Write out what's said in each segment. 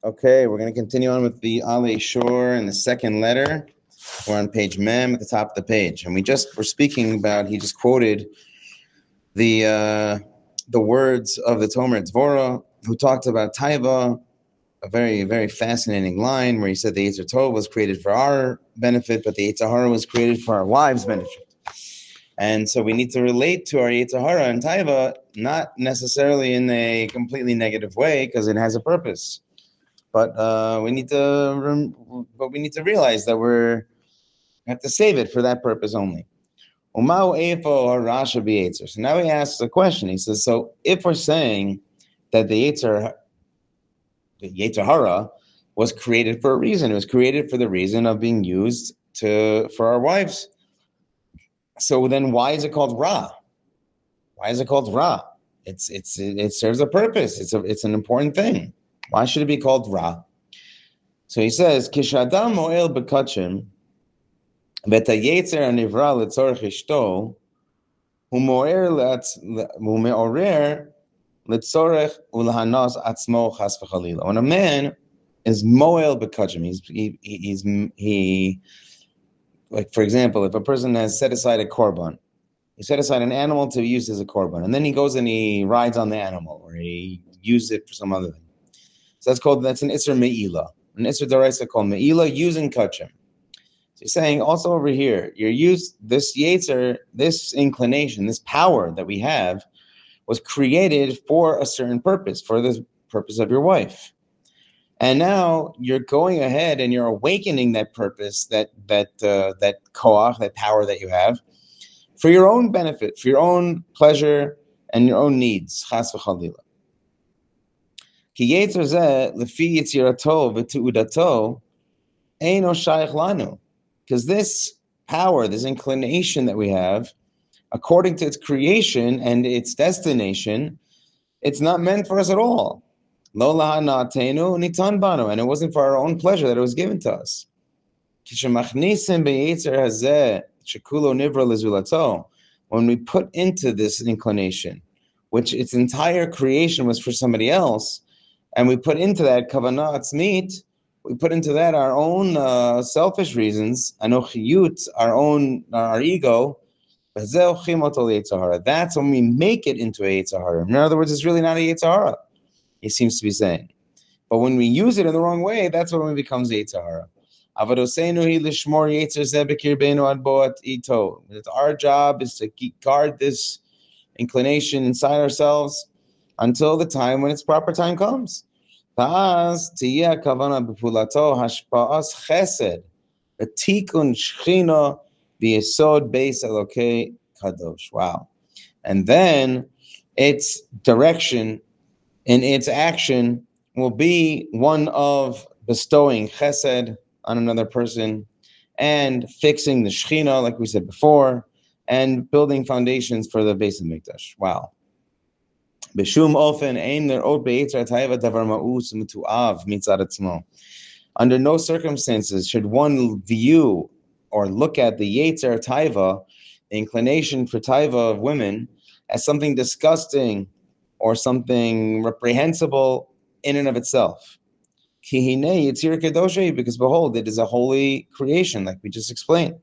Okay, we're going to continue on with the Ale Shor and the second letter. We're on page Mem at the top of the page. And we just were speaking about, he just quoted the words of the Tomer Dvorah, who talked about Taiva, a very, very fascinating line where he said the Yetzer Tov was created for our benefit, but the Yetzer Hara was created for our wives' benefit. And so we need to relate to our Yetzer Hara and Taiva, not necessarily in a completely negative way, because it has a purpose. But we need to realize that we have to save it for that purpose only. So now he asks a question. He says, so if we're saying that the Yetzer Hara was created for a reason, it was created for the reason of being used for our wives. So then why is it called Ra? Why is it called Ra? It serves a purpose. It's an important thing. Why should it be called Ra? So he says, Kishadam mo'el bekachim, v'ta yetzer anivra letzorech ishto, hu me'orer letzorech ulhanos atzmo chas v'chalila. When a man is mo'el bekachim, he like, for example, if a person has set aside a korban, he set aside an animal to use as a korban, and then he goes and he rides on the animal, or he uses it for some other thing. So that's an Isser Me'ila. An Isser Daraisa called Me'ila, using Kachim. So he's saying also over here, this Yetzer, this inclination, this power that we have, was created for a certain purpose, for the purpose of your wife. And now you're going ahead and you're awakening that purpose, that koach, that power that you have, for your own benefit, for your own pleasure and your own needs. Chas v'chalila. Ki yetzer zeh lefi yitzirato v'tu'udato eino shayach lanu. Because this power, this inclination that we have, according to its creation and its destination, it's not meant for us at all. Lo lahanatenu nitan banu, and it wasn't for our own pleasure that it was given to us. Kishemachnisim beyetzer hazeh shekulo nivra lezulato, when we put into this inclination, which its entire creation was for somebody else, and we put into that kavanah atzmit, we put into that our own selfish reasons, anochiyut, our ego. That's when we make it into a Yetzer Hara. In other words, it's really not a Yetzer Hara, he seems to be saying. But when we use it in the wrong way, that's when it becomes Yetzer Hara. Our job is to guard this inclination inside ourselves until the time when its proper time comes. Wow. And then its direction and its action will be one of bestowing chesed on another person and fixing the Shechina, like we said before, and building foundations for the Beis Hamikdash. Wow. Under no circumstances should one view or look at the Yetzer Taiva, the inclination for Taiva of women, as something disgusting or something reprehensible in and of itself. Because behold, it is a holy creation, like we just explained.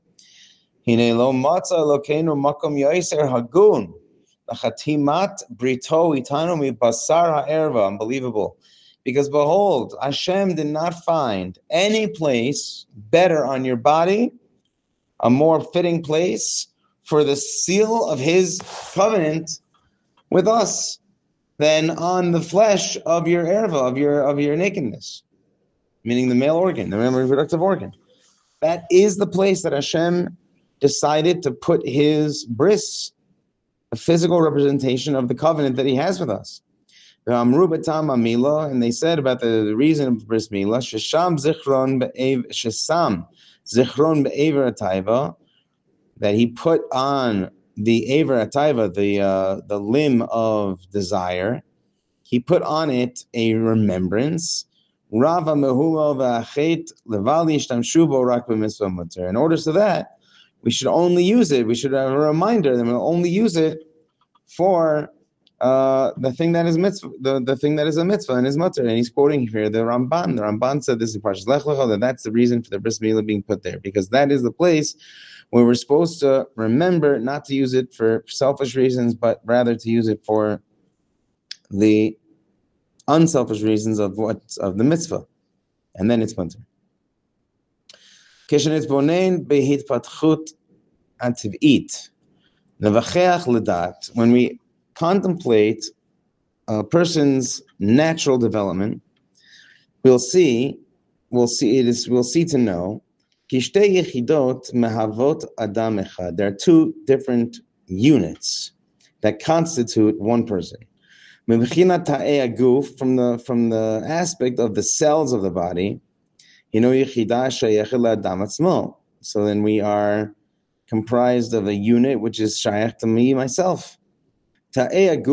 Unbelievable. Because behold, Hashem did not find any place better on your body, a more fitting place for the seal of his covenant with us than on the flesh of your erva, of your nakedness, meaning the male organ, the male reproductive organ. That is the place that Hashem decided to put his bris, a physical representation of the covenant that he has with us. And they said about the reason of bris milah, shesham zichron be'ever atayva, that he put on the aver atayva, the limb of desire, he put on it a remembrance. Rava mehula v'achet levali shtamshu bo rak b'mitzvah muter. In order to that, we should only use it. We should have a reminder that we'll only use it for the thing that is mitzvah, the thing that is a mitzvah in his mutter, and he's quoting here the Ramban. The Ramban said this in Parshas Lech Lecha, that that's the reason for the bris milah being put there, because that is the place where we're supposed to remember not to use it for selfish reasons, but rather to use it for the unselfish reasons of the mitzvah, and then it's mutter. When we contemplate a person's natural development, we'll see to know there are two different units that constitute one person. From the aspect of the cells of the body, so then we are comprised of a unit which is shaykh to me, myself. The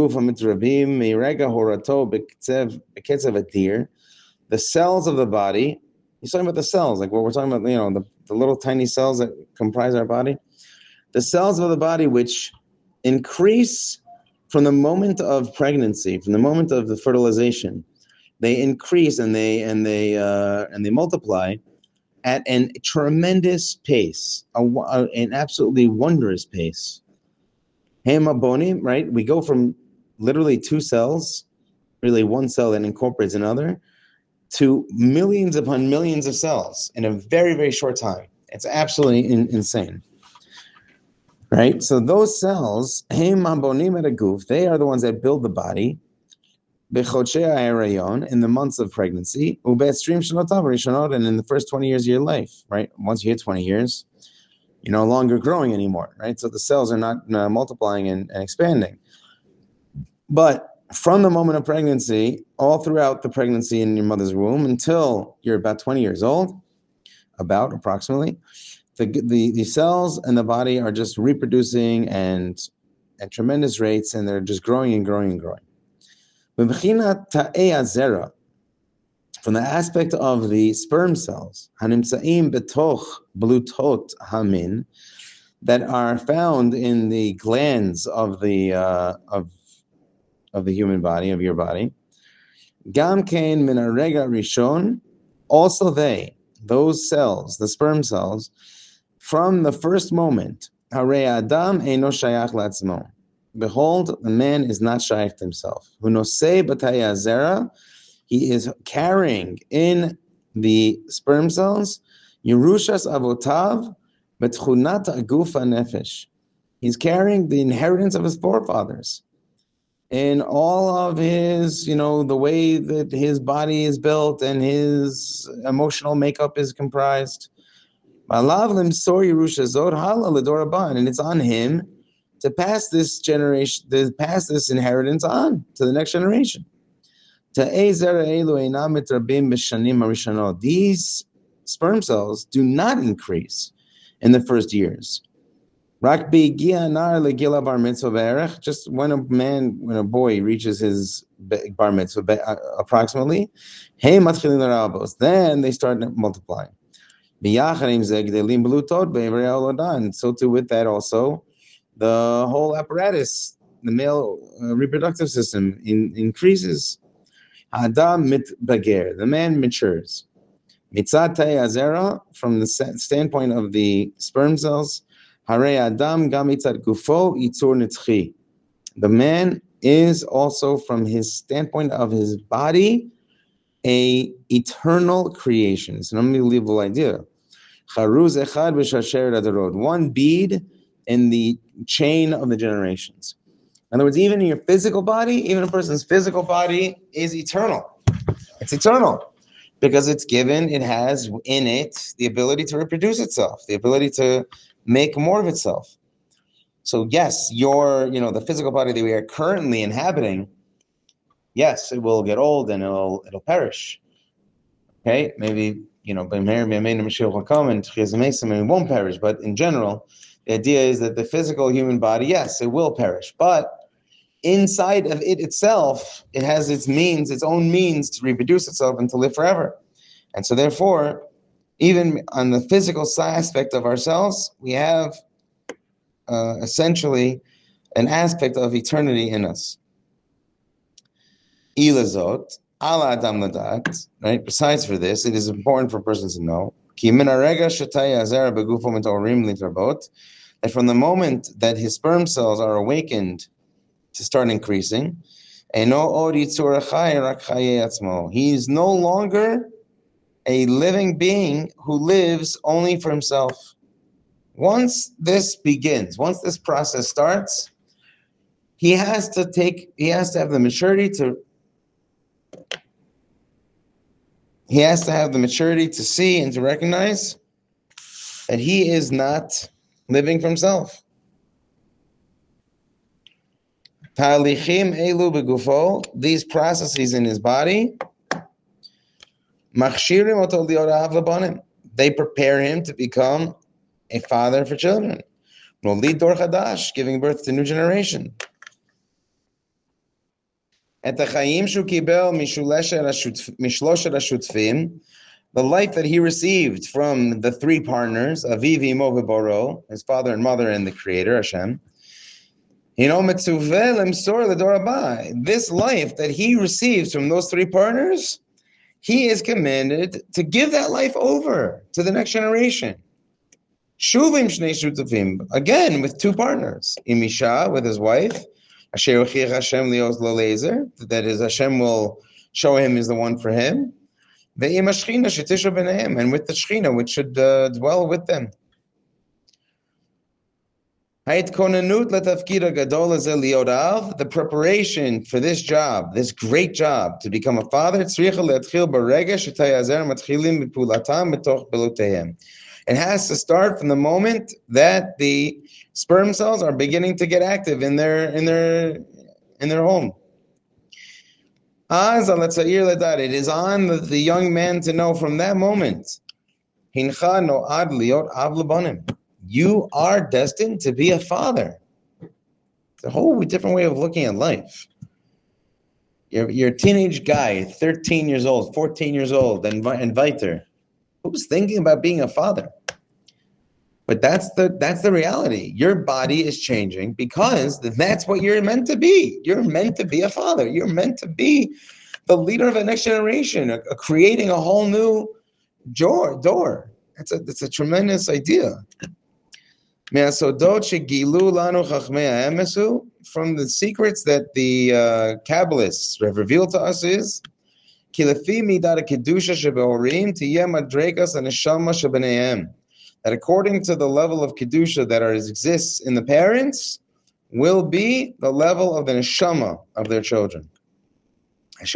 cells of the body, he's talking about the cells, like what we're talking about, the little tiny cells that comprise our body. The cells of the body which increase from the moment of pregnancy, from the moment of the fertilization, they increase and they multiply at a tremendous pace, an absolutely wondrous pace. Hemaboni, right? We go from literally two cells, really one cell that incorporates another, to millions upon millions of cells in a very, very short time. It's absolutely insane. Right? So those cells, they are the ones that build the body, in the months of pregnancy, and in the first 20 years of your life, right? Once you hit 20 years, you're no longer growing anymore, right? So the cells are not multiplying and expanding. But from the moment of pregnancy, all throughout the pregnancy in your mother's womb, until you're about 20 years old, approximately, the cells in the body are just reproducing and at tremendous rates, and they're just growing and growing and growing. From the aspect of the sperm cells, hanimtzaim betoch blutot hamin, that are found in the glands of the human body, of your body, gam kein min harega rishon, also those cells, the sperm cells, from the first moment, harei adam eino shayach latzmo. Behold, the man is not shaykh to himself. Hunosei b'tayei hazera, he is carrying in the sperm cells, Yerushas avotav betchunat agufa nefesh. He's carrying the inheritance of his forefathers in all of his, the way that his body is built and his emotional makeup is comprised. And it's on him to pass this inheritance on to the next generation. These sperm cells do not increase in the first years. Just when a boy reaches his bar mitzvah, approximately, then they start multiplying. And so too with that also, the whole apparatus, the male reproductive system increases. Adam mitbager, the man matures. Mitzat azera, from the standpoint of the sperm cells, hare adam gam mitzat gufo itzur nitzchi. The man is also, from his standpoint of his body, a eternal creation. It's an unbelievable idea. Charuz echad b'shasheret adarot, one bead in the chain of the generations. In other words, even in your physical body, even a person's physical body is eternal. It's eternal because it has in it the ability to reproduce itself, the ability to make more of itself. So yes, the physical body that we are currently inhabiting, yes, it will get old and it'll perish. Okay, maybe Mashiach will come and it won't perish. But in general, the idea is that the physical human body, yes, it will perish, but inside of it itself, it has its own means to reproduce itself and to live forever. And so therefore, even on the physical aspect of ourselves, we have essentially an aspect of eternity in us. Ilazot, ala adam ladat, right? Besides for this, it is important for persons to know that from the moment that his sperm cells are awakened to start increasing, he is no longer a living being who lives only for himself. Once this begins, once this process starts, he has to have the maturity to see and to recognize that he is not living for himself. Talichim elu begufo, these processes in his body, machshirim oto liot av labanim, they prepare him to become a father for children. Nolid dor chadash, giving birth to new generation. Et hachayim shu kibel mishloshet hashutfim, the life that he received from the three partners, Aviv, Imo, V'Boro, his father and mother and the Creator, Hashem. This life that he receives from those three partners, he is commanded to give that life over to the next generation. Shuvim shnei shutafim, again with two partners. Imisha, with his wife, Asher uchiach Hashem lios lo lezer, that is, Hashem will show him is the one for him. And with the Shechina, which should dwell with them. The preparation for this job, this great job, to become a father, it has to start from the moment that the sperm cells are beginning to get active in their home. It is on the young man to know from that moment. You are destined to be a father. It's a whole different way of looking at life. You're a teenage guy, 13 years old, 14 years old, and weiter. Who's thinking about being a father? But that's the reality. Your body is changing because that's what you're meant to be. You're meant to be a father. You're meant to be the leader of the next generation, creating a whole new door. It's a tremendous idea. From the secrets that the Kabbalists have revealed to us is that according to the level of Kedusha that exists in the parents, will be the level of the neshama of their children. And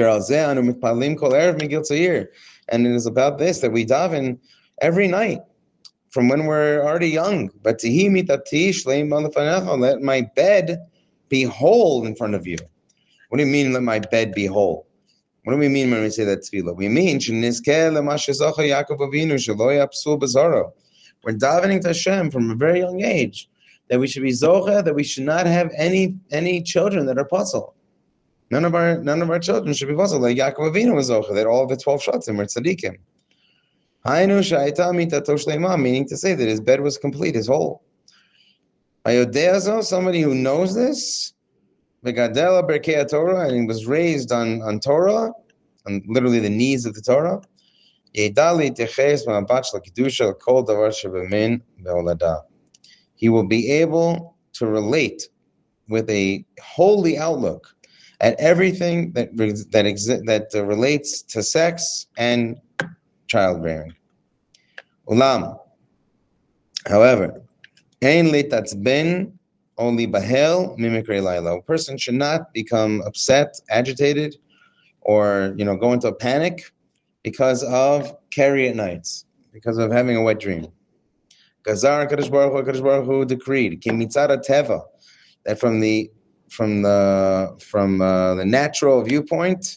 it is about this that we daven every night, from when we're already young. But let my bed be whole in front of you. What do you mean, let my bed be whole? What do we mean when we say that tefillah? We mean, we're davening to Hashem from a very young age that we should be zocha, that we should not have any children that are puzzle. None of our children should be puzzle. Like Yaakov Avinu was zocha, that all the 12 shatim were tzaddikim. Meaning to say that his bed was complete, his whole. Somebody who knows this, Megadela Berkei Torah, and he was raised on Torah, on literally the knees of the Torah. He will be able to relate with a holy outlook at everything that relates to sex and childbearing. Ulam. However, only bahel mimikre laila. A person should not become upset, agitated, or go into a panic because of carrier nights, because of having a wet dream. Gazar Kadosh Baruch Hu decreed kimitzara teva, that from the natural viewpoint,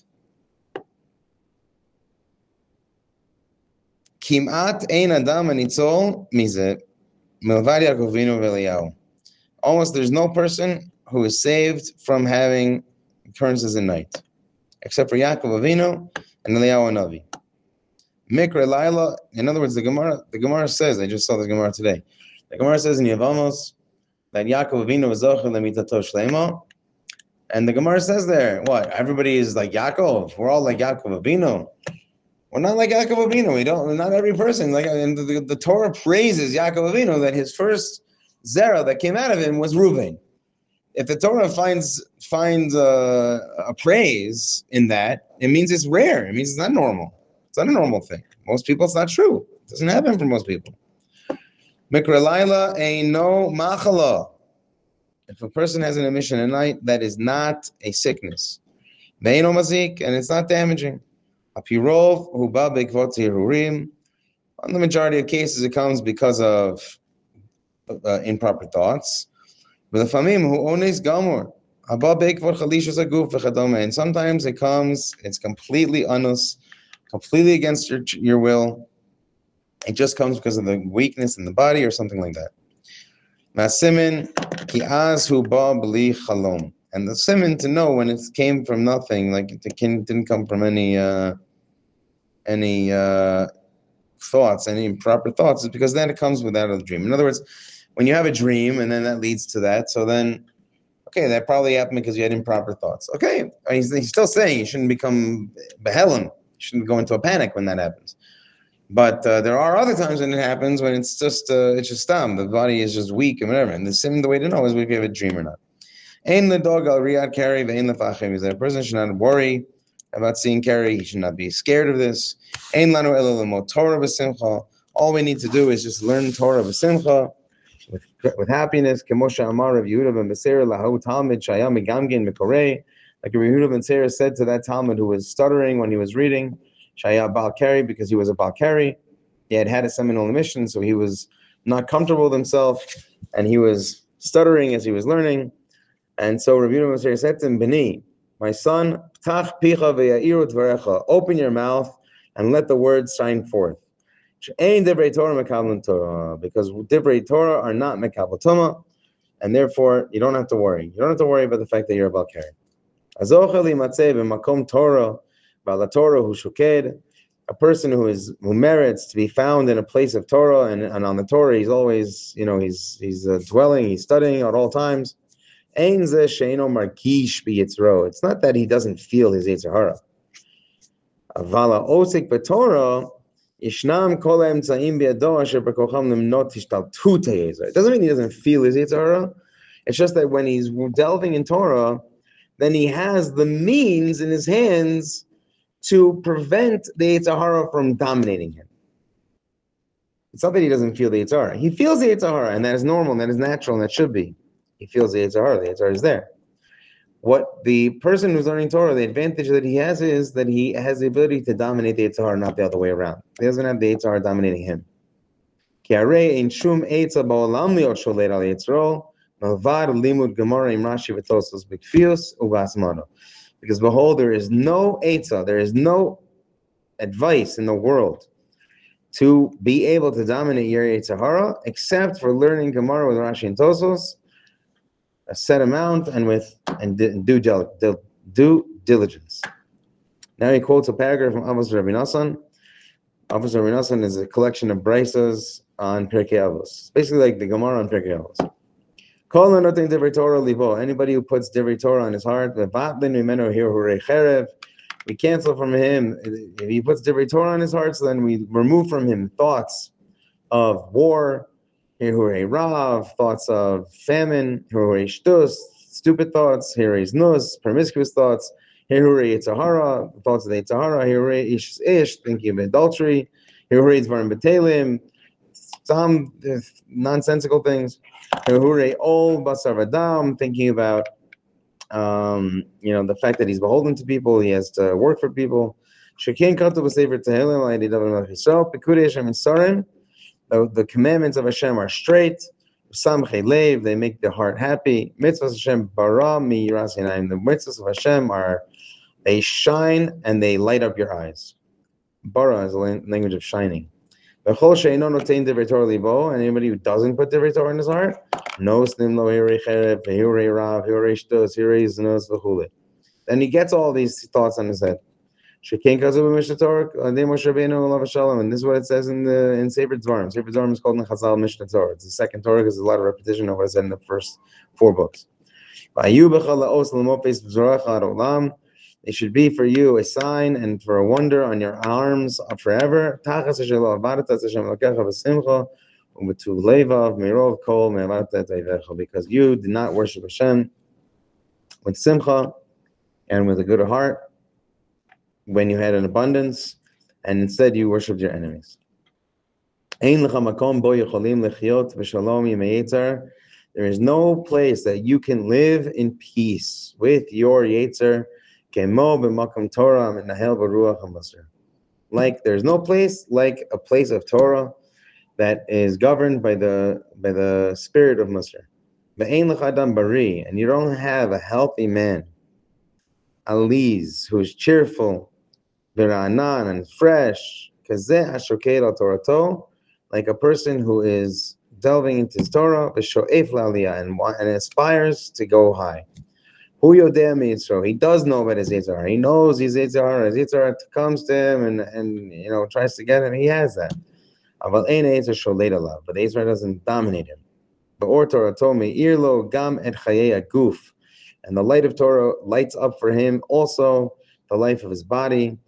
kimat ein adam anitzol mize milvad Yaakov Avinu v'Eliyahu. Almost there's no person who is saved from having occurrences in night, except for Yaakov Avinu and Eliyahu Hanavi. Mikra Laila, in other words, the Gemara says, I just saw the Gemara today. The Gemara says in Yevamos that Yaakov Avinu was zocheh lemitato shleima, And the Gemara says there, what? Everybody is like Yaakov. We're all like Yaakov Avinu. We're not like Yaakov Avinu. We don't. Not every person. Like, and the Torah praises Yaakov Avinu that his first zera that came out of him was Reuven. If the Torah finds a praise in that, it means it's rare. It means it's not normal. It's not a normal thing. Most people, it's not true. It doesn't happen for most people. Mikra Laila eino machala. If a person has an emission at night, that is not a sickness. Ve'eino mazik, and it's not damaging. Apirov huba be'kvot hirurim. On the majority of cases, it comes because of improper thoughts. And sometimes it comes, it's completely anus, completely against your will. It just comes because of the weakness in the body or something like that. And the siman to know when it came from nothing, like it didn't come from any thoughts, any improper thoughts, is because then it comes without a dream. In other words, when you have a dream and then that leads to that, so then, okay, that probably happened because you had improper thoughts. Okay, he's still saying you shouldn't become behelim. You shouldn't go into a panic when that happens. But there are other times when it happens when it's just dumb. The body is just weak and whatever. And the way to know is if you have a dream or not. Ein the dog al riyad kari ve'ein lefachem, is that a person should not worry about seeing kari. He should not be scared of this. Ein lanu elo lemot Torah b'simcha. All we need to do is just learn Torah b'simcha, with happiness. Kemosha Amar Rav Yehuda ben Beseira lahu Talmud shaya megamgin mekorei. Like Rav Yehuda ben Beseira said to that Talmud who was stuttering when he was reading, shaya balkari, because he was a balkari. He had a seminal emission, so he was not comfortable with himself, and he was stuttering as he was learning. And so Rav Yehuda ben Beseira said to him, Beni, my son, ptach picha ve'ya'iru dvarecha, open your mouth and let the words shine forth. Because divrei Torah are not mekabel tuma, and therefore you don't have to worry. You don't have to worry about the fact that you're a balkari. A person who merits to be found in a place of Torah, and on the Torah he's always, he's dwelling, he's studying at all times. It's not that he doesn't feel his Yetzer Hara. It doesn't mean he doesn't feel his Yetzer Hara. It's just that when he's delving in Torah, then he has the means in his hands to prevent the Yetzer Hara from dominating him. It's not that he doesn't feel the Yetzer Hara. He feels the Yetzer Hara, and that is normal, and that is natural, and that should be. He feels the Yetzer Hara. The Yetzer Hara is there. What the person who's learning Torah, the advantage that he has is that he has the ability to dominate the Yetzer Hara, not the other way around. He doesn't have the Yetzer Hara dominating him. Because behold, there is no Eitzah, there is no advice in the world to be able to dominate your Yetzer Hara except for learning Gemara with Rashi and Tosos, a set amount, and due diligence. Now he quotes a paragraph from Avos Rabbi Nassan. Avos Rabbi Nassan is a collection of braysos on Pirkei Avos, basically like the Gemara on Pirkei Avos. Anybody who puts Divrei Torah on his heart, we cancel from him. If he puts Divrei Torah on his heart, so then we remove from him thoughts of war, thoughts of famine, stupid thoughts, promiscuous thoughts, thoughts of the Yetzer Hara, thinking of adultery, some nonsensical things, thinking about the fact that he's beholden to people, he has to work for people. The commandments of Hashem are straight. They make the heart happy. The mitzvahs of Hashem they shine and they light up your eyes. Bara is the language of shining. And anybody who doesn't put Divrei Torah in his heart, then he gets all these thoughts on his head. And this is what it says in Sefer Dvarim. Sefer Dvarim is called in Chazal Mishnah Torah. It's the second Torah because there's a lot of repetition of what I said in the first 4 books. They should be for you a sign and for a wonder on your arms forever. Because you did not worship Hashem with simcha and with a good heart when you had an abundance, and instead you worshipped your enemies. There is no place that you can live in peace with your Yetzer. Like there's no place like a place of Torah that is governed by the spirit of Musar. And you don't have a healthy man, Aliz, who is cheerful, V'ra'anan, and fresh, like a person who is delving into his Torah, and aspires to go high. He does know about his Yitzhar. He knows his Yitzhar comes to him and tries to get him. He has that. But the Yitzhar doesn't dominate him. And the light of Torah lights up for him also the life of his body.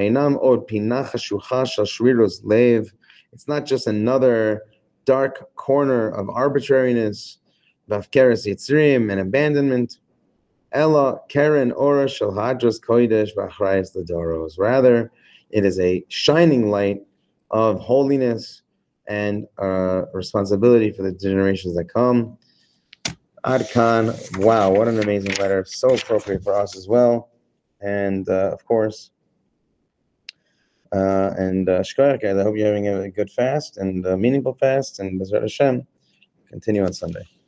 It's not just another dark corner of arbitrariness, and abandonment. Ella Karen Ora Shel Hadras Kodesh V'Achrayis L'Doros. Rather, it is a shining light of holiness and responsibility for the generations that come. Ad Khan, wow, what an amazing letter. So appropriate for us as well. And of course, Shkoyach, I hope you're having a good fast and a meaningful fast, and B'ezrat Hashem, continue on Sunday.